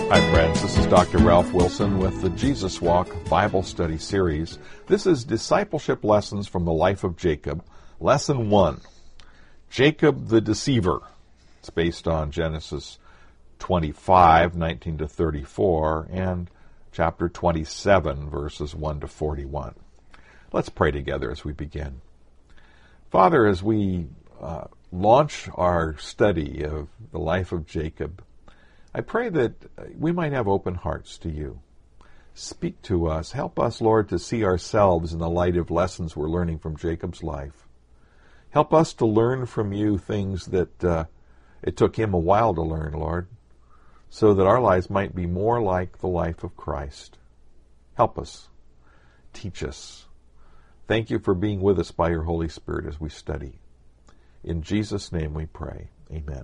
Hi friends, this is Dr. Ralph Wilson with the Jesus Walk Bible Study Series. This is Discipleship Lessons from the Life of Jacob, Lesson 1, Jacob the Deceiver. It's based on Genesis 25, 19 to 34, and chapter 27, verses 1 to 41. Let's pray together as we begin. Father, as we launch our study of the life of Jacob, I pray that we might have open hearts to you. Speak to us. Help us, Lord, to see ourselves in the light of lessons we're learning from Jacob's life. Help us to learn from you things that it took him a while to learn, Lord, so that our lives might be more like the life of Christ. Help us. Teach us. Thank you for being with us by your Holy Spirit as we study. In Jesus' name we pray. Amen.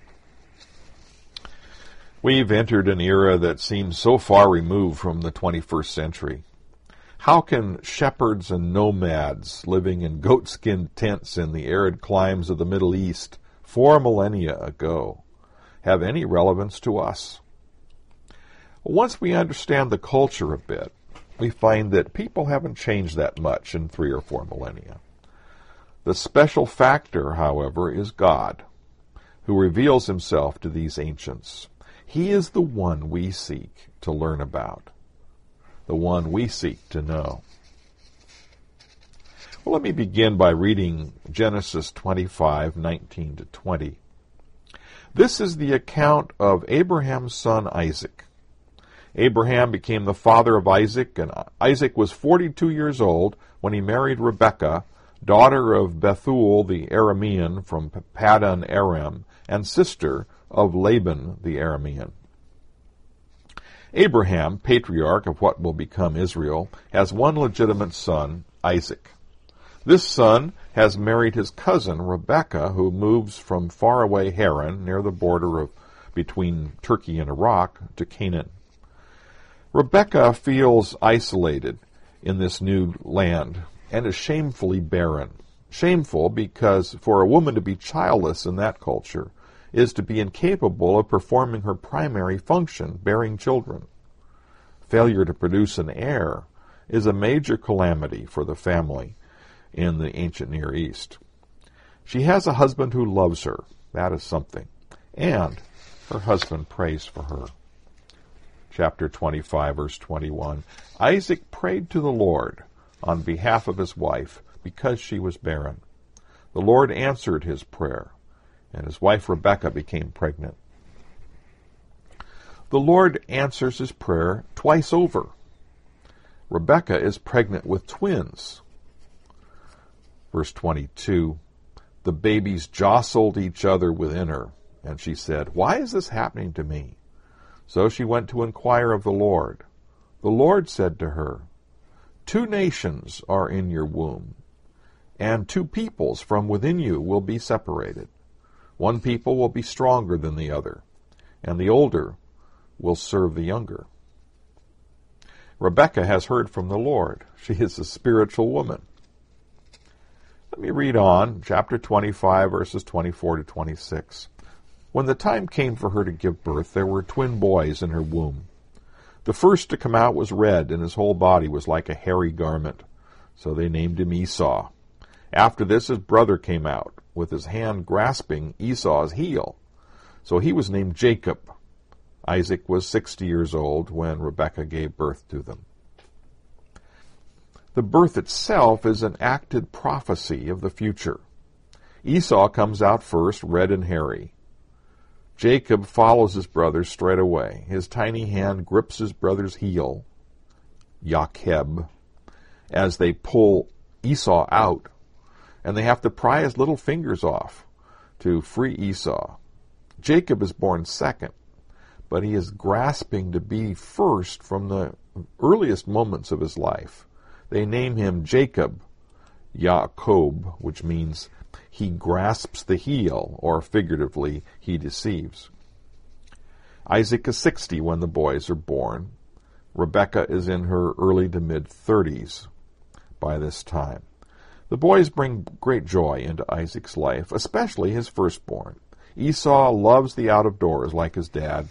We've entered an era that seems so far removed from the 21st century. How can shepherds and nomads living in goatskin tents in the arid climes of the Middle East 4 millennia ago have any relevance to us? Once we understand the culture a bit, we find that people haven't changed that much in 3 or 4 millennia. The special factor, however, is God, who reveals himself to these ancients. He is the one we seek to learn about, the one we seek to know. Well, let me begin by reading Genesis 25, 19 to 20. This is the account of Abraham's son Isaac. Abraham became the father of Isaac, and Isaac was 42 years old when he married Rebekah, daughter of Bethuel the Aramean from Paddan Aram, and sister of Laban the Aramean. Abraham, patriarch of what will become Israel, has one legitimate son, Isaac. This son has married his cousin Rebekah, who moves from faraway Haran, near the border between Turkey and Iraq, to Canaan. Rebekah feels isolated in this new land and is shamefully barren. Shameful because for a woman to be childless in that culture is to be incapable of performing her primary function, bearing children. Failure to produce an heir is a major calamity for the family in the ancient Near East. She has a husband who loves her. That is something. And her husband prays for her. Chapter 25, verse 21. Isaac prayed to the Lord on behalf of his wife because she was barren. The Lord answered his prayer, and his wife Rebekah became pregnant. The Lord answers his prayer twice over. Rebekah is pregnant with twins. Verse 22, the babies jostled each other within her, and she said, "Why is this happening to me?" So she went to inquire of the Lord. The Lord said to her, 2 nations are in your womb, and 2 peoples from within you will be separated. One people will be stronger than the other, and the older will serve the younger. Rebekah has heard from the Lord. She is a spiritual woman. Let me read on, chapter 25, verses 24 to 26. When the time came for her to give birth, there were twin boys in her womb. The first to come out was red, and his whole body was like a hairy garment. So they named him Esau. After this, his brother came out, with his hand grasping Esau's heel. So he was named Jacob. Isaac was 60 years old when Rebekah gave birth to them. The birth itself is an acted prophecy of the future. Esau comes out first, red and hairy. Jacob follows his brother straight away. His tiny hand grips his brother's heel, Yacheb, as they pull Esau out, and they have to pry his little fingers off to free Esau. Jacob is born second, but he is grasping to be first from the earliest moments of his life. They name him Jacob, Yaakov, which means he grasps the heel, or figuratively, he deceives. Isaac is 60 when the boys are born. Rebekah is in her early to mid-30s by this time. The boys bring great joy into Isaac's life, especially his firstborn. Esau loves the out-of-doors like his dad.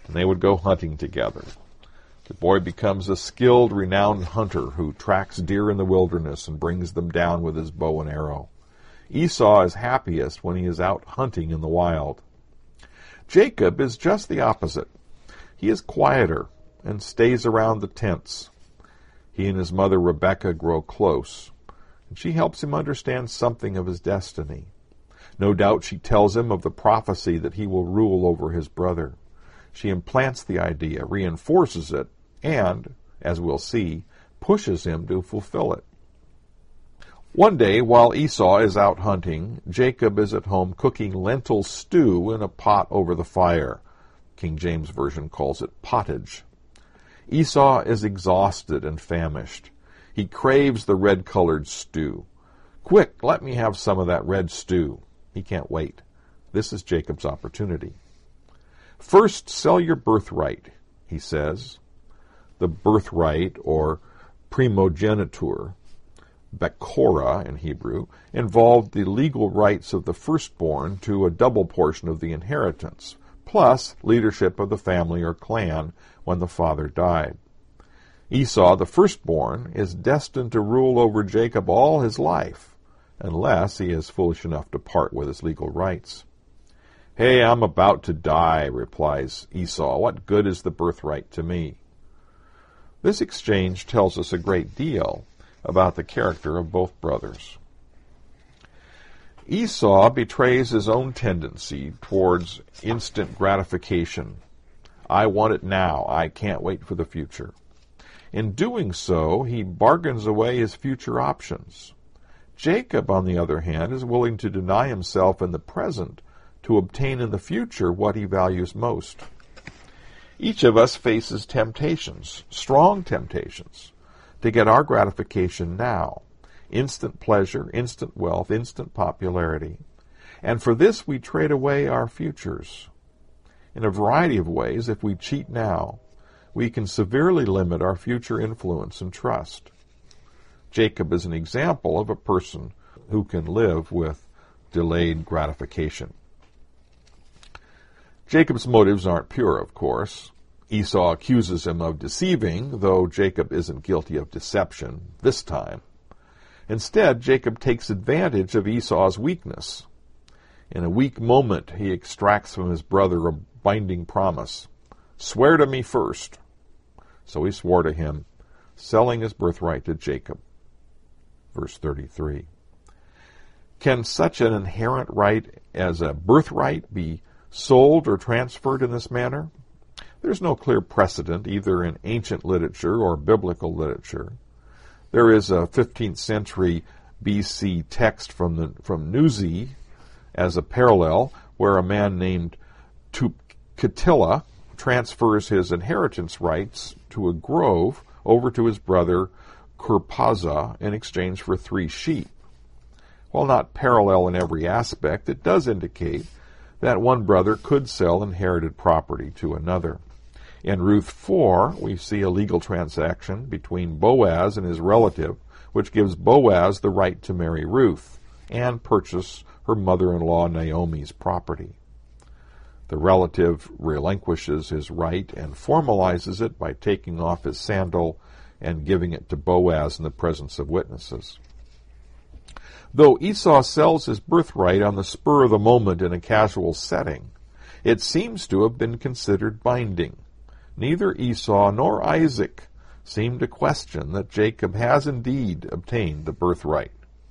and they would go hunting together. The boy becomes a skilled, renowned hunter who tracks deer in the wilderness and brings them down with his bow and arrow. Esau is happiest when he is out hunting in the wild. Jacob is just the opposite. He is quieter and stays around the tents. He and his mother Rebekah grow close, and she helps him understand something of his destiny. No doubt she tells him of the prophecy that he will rule over his brother. She implants the idea, reinforces it, and, as we'll see, pushes him to fulfill it. One day, while Esau is out hunting, Jacob is at home cooking lentil stew in a pot over the fire. King James Version calls it pottage. Esau is exhausted and famished. He craves the red-colored stew. "Quick, let me have some of that red stew." He can't wait. This is Jacob's opportunity. "First, sell your birthright," he says. The birthright, or primogeniture, Bekora in Hebrew, involved the legal rights of the firstborn to a double portion of the inheritance, plus leadership of the family or clan when the father died. Esau, the firstborn, is destined to rule over Jacob all his life, unless he is foolish enough to part with his legal rights. "Hey, I'm about to die," replies Esau. "What good is the birthright to me?" This exchange tells us a great deal about the character of both brothers. Esau betrays his own tendency towards instant gratification. I want it now. I can't wait for the future. In doing so, he bargains away his future options. Jacob, on the other hand, is willing to deny himself in the present to obtain in the future what he values most. Each of us faces temptations, strong temptations, to get our gratification now. Instant pleasure, instant wealth, instant popularity. And for this we trade away our futures. In a variety of ways, if we cheat now, we can severely limit our future influence and trust. Jacob is an example of a person who can live with delayed gratification. Jacob's motives aren't pure, of course. Esau accuses him of deceiving, though Jacob isn't guilty of deception this time. Instead, Jacob takes advantage of Esau's weakness. In a weak moment, he extracts from his brother a binding promise. "Swear to me first." So he swore to him, selling his birthright to Jacob. Verse 33. Can such an inherent right as a birthright be sold or transferred in this manner? There's no clear precedent either in ancient literature or biblical literature. There is a 15th century BC text from Nuzi as a parallel where a man named Tupkatila transfers his inheritance rights to a grove over to his brother Kurpaza in exchange for 3 sheep. While not parallel in every aspect, it does indicate that one brother could sell inherited property to another. In Ruth 4, we see a legal transaction between Boaz and his relative, which gives Boaz the right to marry Ruth and purchase her mother-in-law Naomi's property. The relative relinquishes his right and formalizes it by taking off his sandal and giving it to Boaz in the presence of witnesses. Though Esau sells his birthright on the spur of the moment in a casual setting, it seems to have been considered binding. Neither Esau nor Isaac seem to question that Jacob has indeed obtained the birthright.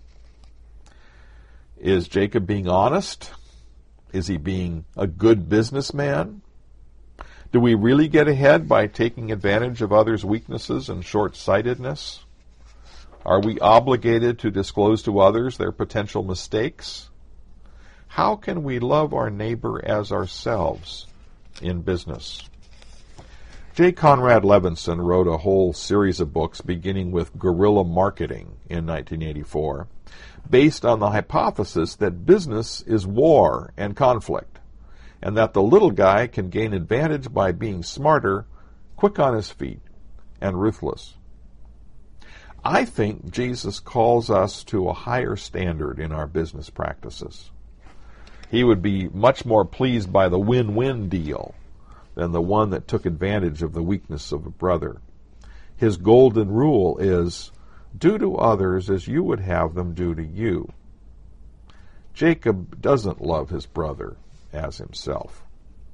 Is Jacob being honest? Is he being a good businessman? Do we really get ahead by taking advantage of others' weaknesses and short-sightedness? Are we obligated to disclose to others their potential mistakes? How can we love our neighbor as ourselves in business? J. Conrad Levinson wrote a whole series of books beginning with Guerrilla Marketing in 1984, based on the hypothesis that business is war and conflict, and that the little guy can gain advantage by being smarter, quick on his feet, and ruthless. I think Jesus calls us to a higher standard in our business practices. He would be much more pleased by the win-win deal, than the one that took advantage of the weakness of a brother. His golden rule is, do to others as you would have them do to you. Jacob doesn't love his brother as himself.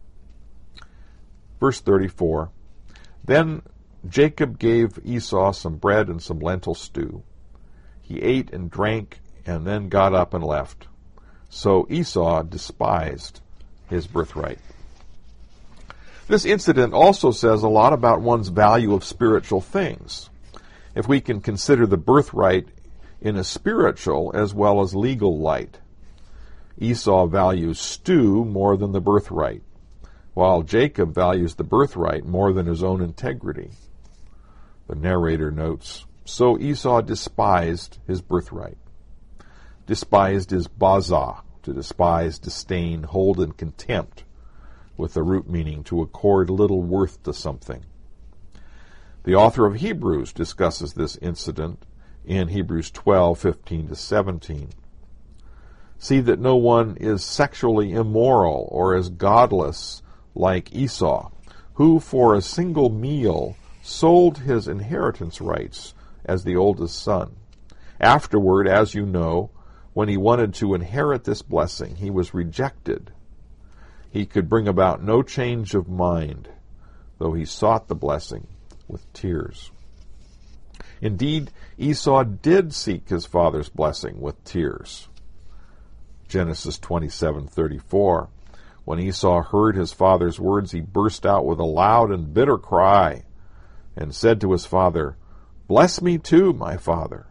Verse 34, Then Jacob gave Esau some bread and some lentil stew. He ate and drank and then got up and left. So Esau despised his birthright. This incident also says a lot about one's value of spiritual things. If we can consider the birthright in a spiritual as well as legal light. Esau values stew more than the birthright, while Jacob values the birthright more than his own integrity. The narrator notes, So Esau despised his birthright. Despised is bazah, to despise, disdain, hold in contempt, with the root meaning to accord little worth to something. The author of Hebrews discusses this incident in Hebrews 12:15-17. See that no one is sexually immoral or is godless like Esau, who for a single meal sold his inheritance rights as the oldest son. Afterward, as you know, when he wanted to inherit this blessing, he was rejected. He could bring about no change of mind, though he sought the blessing with tears. Indeed, Esau did seek his father's blessing with tears. Genesis 27:34. When Esau heard his father's words, he burst out with a loud and bitter cry and said to his father, Bless me too, my father.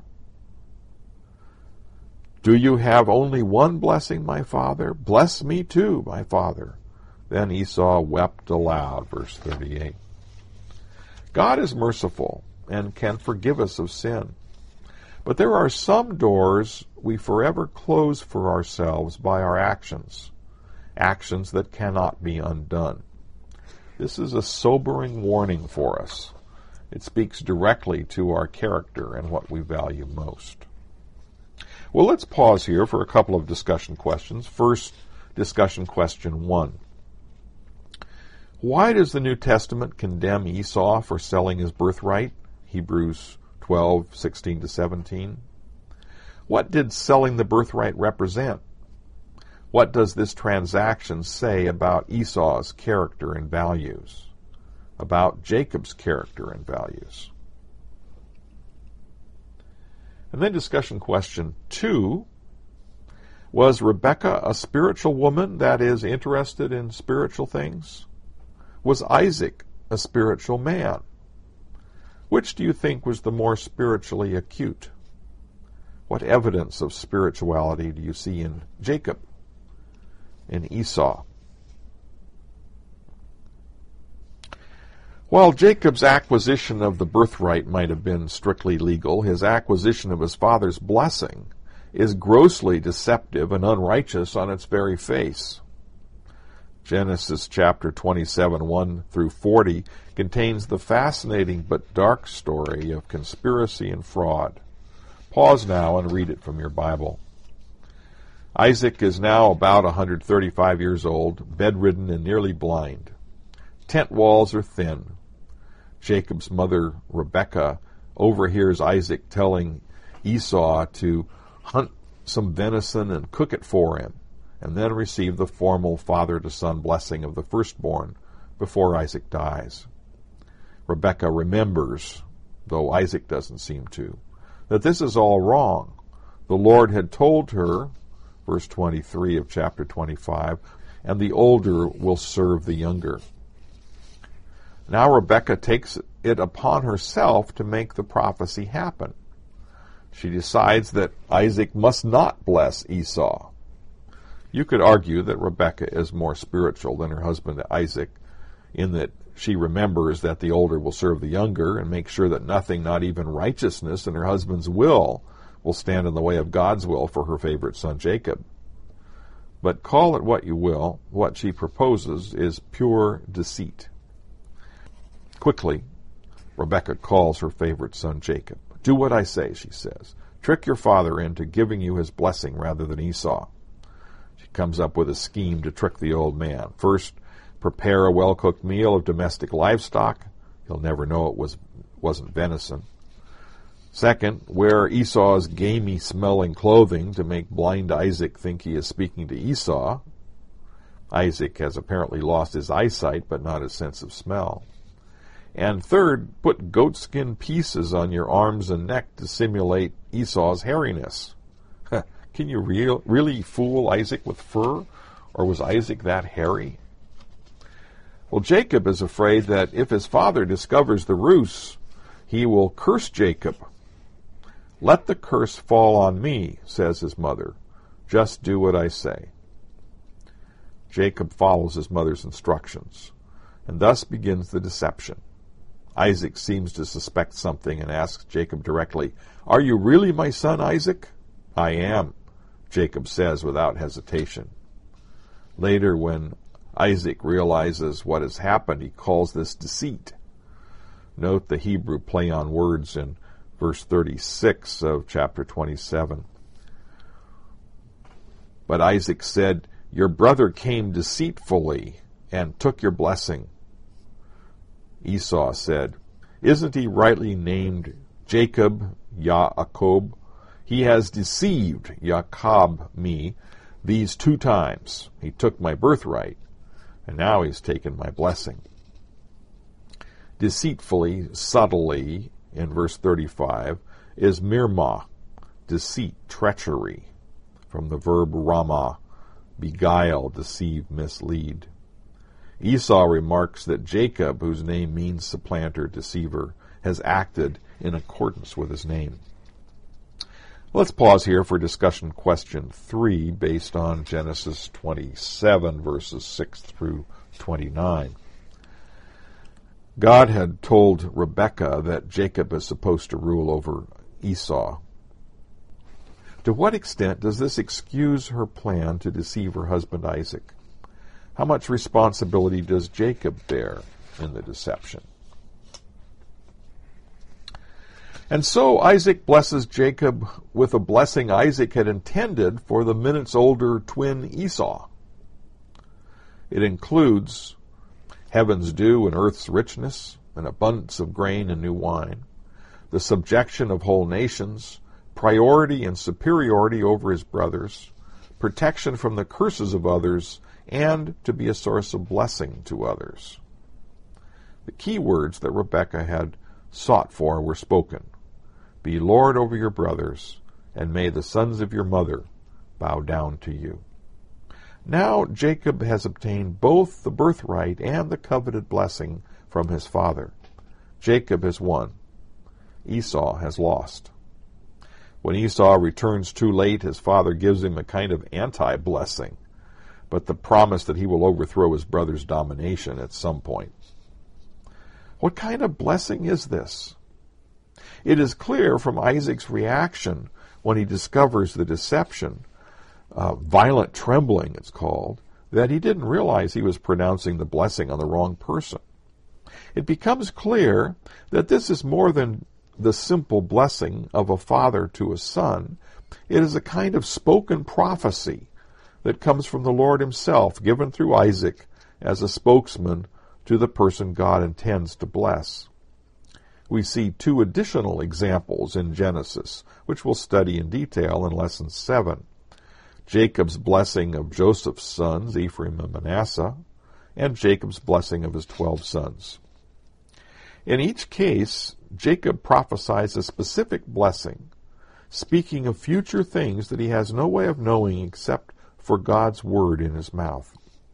Do you have only one blessing, my father? Bless me too, my father. Then Esau wept aloud, verse 38. God is merciful and can forgive us of sin. But there are some doors we forever close for ourselves by our actions, actions that cannot be undone. This is a sobering warning for us. It speaks directly to our character and what we value most. Well, let's pause here for a couple of discussion questions. First, discussion question 1. Why does the New Testament condemn Esau for selling his birthright? Hebrews 12:16-17. What did selling the birthright represent? What does this transaction say about Esau's character and values? About Jacob's character and values? And then discussion question 2. Was Rebekah a spiritual woman, that is, interested in spiritual things? Was Isaac a spiritual man? Which do you think was the more spiritually acute? What evidence of spirituality do you see in Jacob, in Esau? While Jacob's acquisition of the birthright might have been strictly legal, his acquisition of his father's blessing is grossly deceptive and unrighteous on its very face. Genesis chapter 27, 1-40 contains the fascinating but dark story of conspiracy and fraud. Pause now and read it from your Bible. Isaac is now about 135 years old, bedridden and nearly blind. Tent walls are thin. Jacob's mother, Rebekah, overhears Isaac telling Esau to hunt some venison and cook it for him, and then receive the formal father-to-son blessing of the firstborn before Isaac dies. Rebekah remembers, though Isaac doesn't seem to, that this is all wrong. The Lord had told her, verse 23 of chapter 25, and the older will serve the younger. Now Rebekah takes it upon herself to make the prophecy happen. She decides that Isaac must not bless Esau. You could argue that Rebekah is more spiritual than her husband Isaac, in that she remembers that the older will serve the younger and make sure that nothing, not even righteousness in her husband's will stand in the way of God's will for her favorite son Jacob. But call it what you will, what she proposes is pure deceit. Quickly, Rebekah calls her favorite son Jacob. Do what I say, she says. Trick your father into giving you his blessing rather than Esau. She comes up with a scheme to trick the old man. First, prepare a well-cooked meal of domestic livestock. He'll never know it wasn't venison. Second, wear Esau's gamey-smelling clothing to make blind Isaac think he is speaking to Esau. Isaac has apparently lost his eyesight, but not his sense of smell. And third, put goatskin pieces on your arms and neck to simulate Esau's hairiness. Can you really fool Isaac with fur? Or was Isaac that hairy? Well, Jacob is afraid that if his father discovers the ruse, he will curse Jacob. Let the curse fall on me, says his mother. Just do what I say. Jacob follows his mother's instructions, and thus begins the deception. Isaac seems to suspect something and asks Jacob directly, "Are you really my son, Isaac?" "I am," Jacob says without hesitation. Later, when Isaac realizes what has happened, he calls this deceit. Note the Hebrew play on words in verse 36 of chapter 27. But Isaac said, "Your brother came deceitfully and took your blessing." Esau said, "Isn't he rightly named Jacob, Yaakov? He has deceived Yaakov me these 2 times. He took my birthright, and now he's taken my blessing." Deceitfully, subtly, in verse 35, is mirma, deceit, treachery, from the verb rama, beguile, deceive, mislead. Esau remarks that Jacob, whose name means supplanter, deceiver, has acted in accordance with his name. Let's pause here for discussion question 3 based on Genesis 27, verses 6 through 29. God had told Rebekah that Jacob is supposed to rule over Esau. To what extent does this excuse her plan to deceive her husband Isaac? How much responsibility does Jacob bear in the deception? And so Isaac blesses Jacob with a blessing Isaac had intended for the minutes older twin Esau. It includes heaven's dew and earth's richness, an abundance of grain and new wine, the subjection of whole nations, priority and superiority over his brothers, protection from the curses of others, and to be a source of blessing to others. The key words that Rebekah had sought for were spoken. Be Lord over your brothers, and may the sons of your mother bow down to you. Now Jacob has obtained both the birthright and the coveted blessing from his father. Jacob has won. Esau has lost. When Esau returns too late, his father gives him a kind of anti-blessing, but the promise that he will overthrow his brother's domination at some point. What kind of blessing is this? It is clear from Isaac's reaction when he discovers the deception, violent trembling it's called, that he didn't realize he was pronouncing the blessing on the wrong person. It becomes clear that this is more than the simple blessing of a father to a son. It is a kind of spoken prophecy that comes from the Lord himself, given through Isaac as a spokesman to the person God intends to bless. We see 2 additional examples in Genesis, which we'll study in detail in Lesson 7. Jacob's blessing of Joseph's sons, Ephraim and Manasseh, and Jacob's blessing of his 12 sons. In each case, Jacob prophesies a specific blessing, speaking of future things that he has no way of knowing except for God's word in his mouth.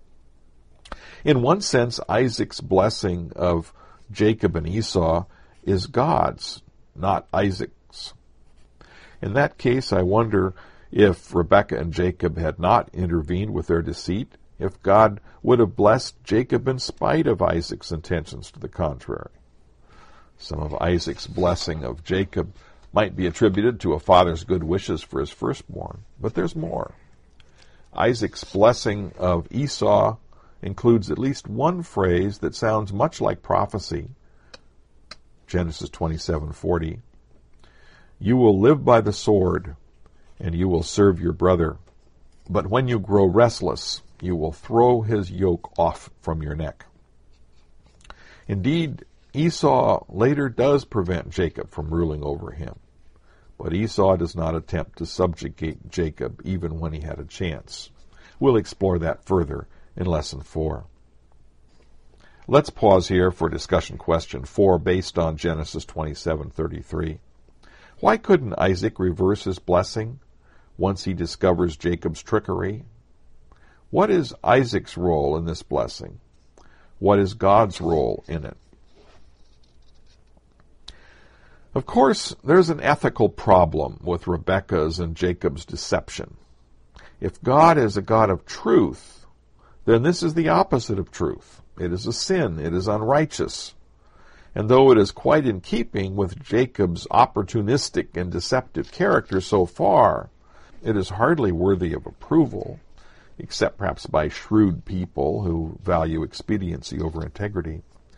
In one sense, Isaac's blessing of Jacob and Esau is God's, not Isaac's. In that case, I wonder if Rebekah and Jacob had not intervened with their deceit, if God would have blessed Jacob in spite of Isaac's intentions to the contrary. Some of Isaac's blessing of Jacob might be attributed to a father's good wishes for his firstborn, but there's more. Isaac's blessing of Esau includes at least one phrase that sounds much like prophecy. Genesis 27:40. You will live by the sword, and you will serve your brother. But when you grow restless, you will throw his yoke off from your neck. Indeed, Esau later does prevent Jacob from ruling over him, but Esau does not attempt to subjugate Jacob even when he had a chance. We'll explore that further in Lesson 4. Let's pause here for discussion question 4 based on Genesis 27:33. Why couldn't Isaac reverse his blessing once he discovers Jacob's trickery? What is Isaac's role in this blessing? What is God's role in it? Of course, there's an ethical problem with Rebekah's and Jacob's deception. If God is a God of truth, then this is the opposite of truth. It is a sin. It is unrighteous. And though it is quite in keeping with Jacob's opportunistic and deceptive character so far, it is hardly worthy of approval, except perhaps by shrewd people who value expediency over integrity.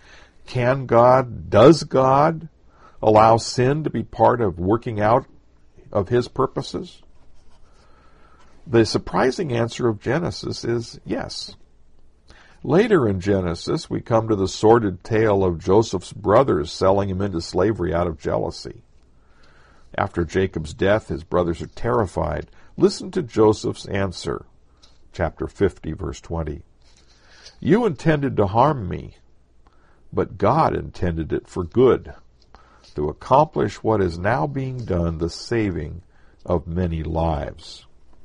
Does God allow sin to be part of working out of his purposes? The surprising answer of Genesis is yes. Later in Genesis, we come to the sordid tale of Joseph's brothers selling him into slavery out of jealousy. After Jacob's death, his brothers are terrified. Listen to Joseph's answer, chapter 50, verse 20. You intended to harm me, but God intended it for good, to accomplish what is now being done, the saving of many lives.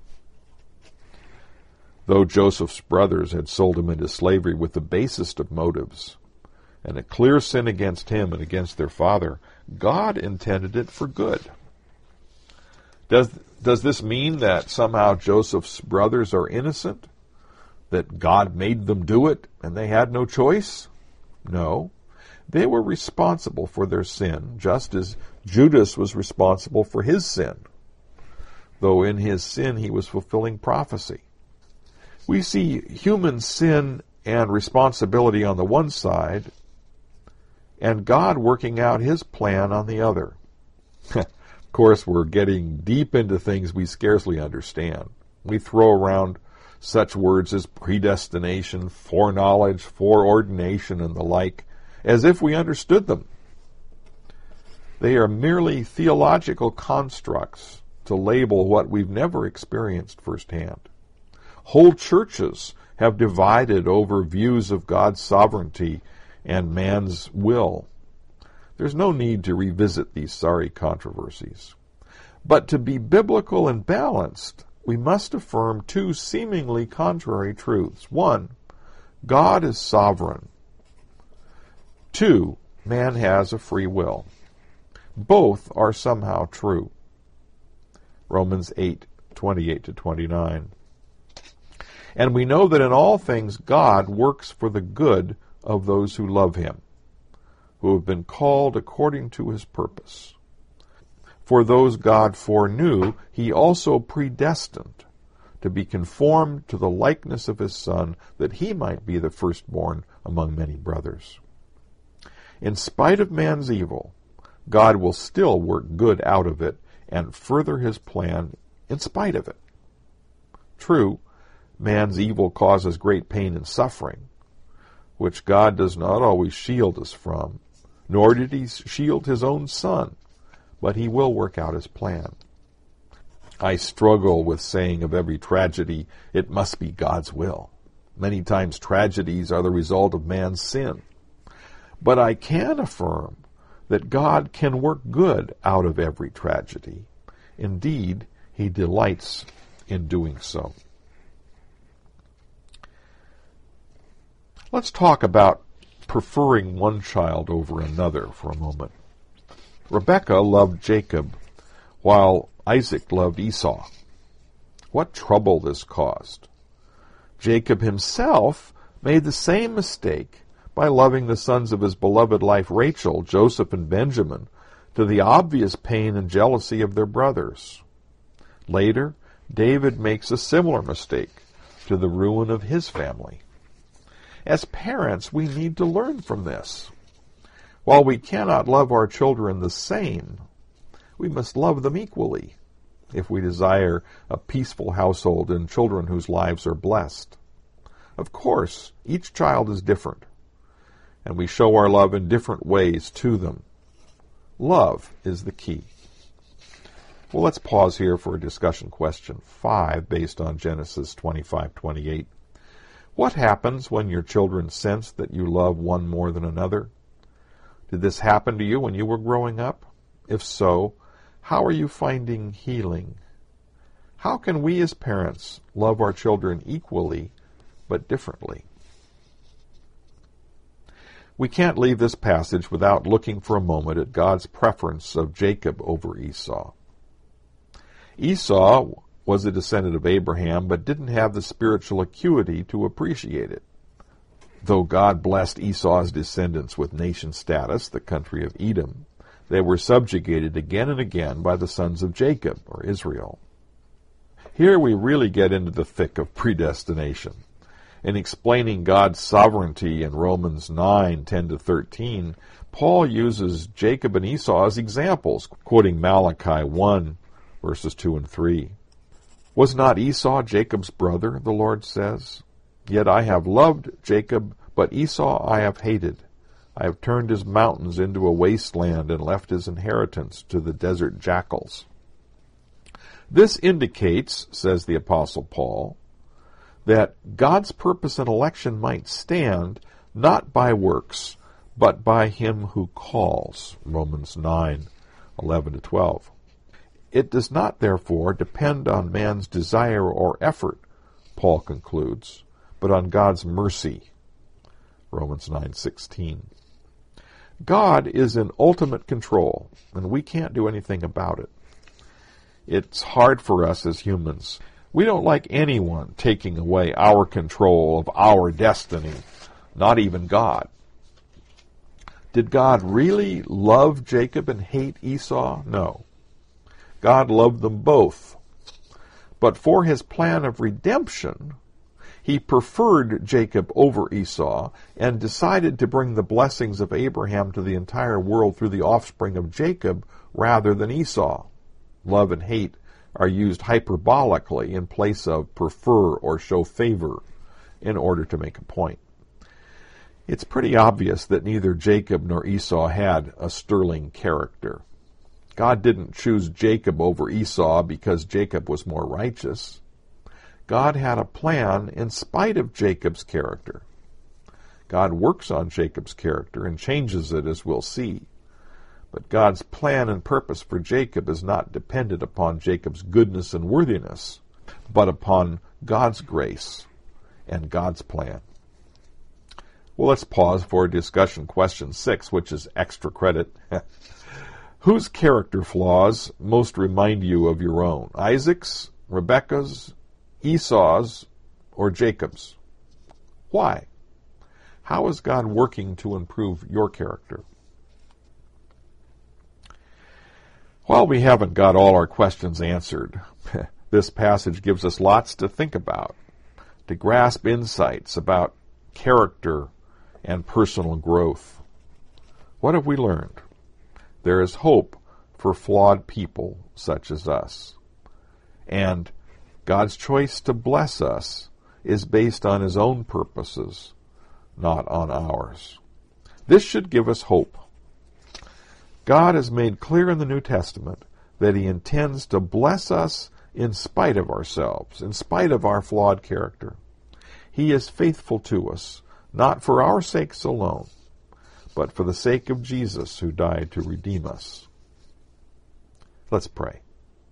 Though Joseph's brothers had sold him into slavery with the basest of motives, and a clear sin against him and against their father, God intended it for good. Does this mean that somehow Joseph's brothers are innocent? That God made them do it and they had no choice? No. They were responsible for their sin, just as Judas was responsible for his sin, though in his sin he was fulfilling prophecy. We see human sin and responsibility on the one side, and God working out his plan on the other. Of course, we're getting deep into things we scarcely understand. We throw around such words as predestination, foreknowledge, foreordination, and the like, as if we understood them. They are merely theological constructs to label what we've never experienced firsthand. Whole churches have divided over views of God's sovereignty and man's will. There's no need to revisit these sorry controversies. But to be biblical and balanced, we must affirm two seemingly contrary truths. One, God is sovereign. Two, man has a free will. Both are somehow true. Romans 8:28-29. And we know that in all things God works for the good of those who love him, who have been called according to his purpose. For those God foreknew, he also predestined to be conformed to the likeness of his Son, that he might be the firstborn among many brothers. In spite of man's evil, God will still work good out of it and further his plan in spite of it. True, man's evil causes great pain and suffering, which God does not always shield us from, nor did he shield his own Son, but he will work out his plan. I struggle with saying of every tragedy, it must be God's will. Many times tragedies are the result of man's sin. But I can affirm that God can work good out of every tragedy. Indeed, he delights in doing so. Let's talk about preferring one child over another for a moment. Rebekah loved Jacob, while Isaac loved Esau. What trouble this caused. Jacob himself made the same mistake by loving the sons of his beloved wife Rachel, Joseph and Benjamin, to the obvious pain and jealousy of their brothers. Later, David makes a similar mistake to the ruin of his family. As parents, we need to learn from this. While we cannot love our children the same, we must love them equally if we desire a peaceful household and children whose lives are blessed. Of course, each child is different, and we show our love in different ways to them. Love is the key. Well, let's pause here for a discussion question 5 based on Genesis 25:28. What happens when your children sense that you love one more than another? Did this happen to you when you were growing up? If so, how are you finding healing? How can we as parents love our children equally but differently? We can't leave this passage without looking for a moment at God's preference of Jacob over Esau. Esau was a descendant of Abraham, but didn't have the spiritual acuity to appreciate it. Though God blessed Esau's descendants with nation status, the country of Edom, they were subjugated again and again by the sons of Jacob, or Israel. Here we really get into the thick of predestination. In explaining God's sovereignty in Romans 9:10-13, Paul uses Jacob and Esau as examples, quoting Malachi 1, verses 2 and 3. Was not Esau Jacob's brother, the Lord says? Yet I have loved Jacob, but Esau I have hated. I have turned his mountains into a wasteland and left his inheritance to the desert jackals. This indicates, says the Apostle Paul, that God's purpose and election might stand not by works, but by him who calls, Romans 9:11-12. It does not, therefore, depend on man's desire or effort, Paul concludes, but on God's mercy, Romans 9:16. God is in ultimate control, and we can't do anything about it. It's hard for us as humans. We don't like anyone taking away our control of our destiny, not even God. Did God really love Jacob and hate Esau? No. God loved them both. But for his plan of redemption, he preferred Jacob over Esau and decided to bring the blessings of Abraham to the entire world through the offspring of Jacob rather than Esau. Love and hate are used hyperbolically in place of prefer or show favor in order to make a point. It's pretty obvious that neither Jacob nor Esau had a sterling character. God didn't choose Jacob over Esau because Jacob was more righteous. God had a plan in spite of Jacob's character. God works on Jacob's character and changes it, as we'll see. But God's plan and purpose for Jacob is not dependent upon Jacob's goodness and worthiness, but upon God's grace and God's plan. Well, let's pause for discussion question 6, which is extra credit. Whose character flaws most remind you of your own? Isaac's, Rebekah's, Esau's, or Jacob's? Why? How is God working to improve your character? While we haven't got all our questions answered, this passage gives us lots to think about, to grasp insights about character and personal growth. What have we learned? There is hope for flawed people such as us. And God's choice to bless us is based on his own purposes, not on ours. This should give us hope. God has made clear in the New Testament that he intends to bless us in spite of ourselves, in spite of our flawed character. He is faithful to us, not for our sakes alone, but for the sake of Jesus who died to redeem us. Let's pray.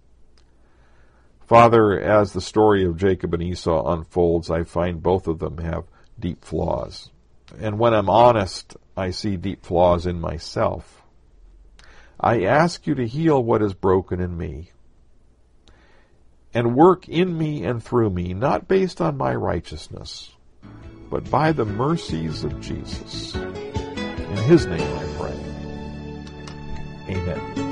Father, as the story of Jacob and Esau unfolds, I find both of them have deep flaws. And when I'm honest, I see deep flaws in myself. I ask you to heal what is broken in me and work in me and through me, not based on my righteousness, but by the mercies of Jesus. In his name I pray. Amen.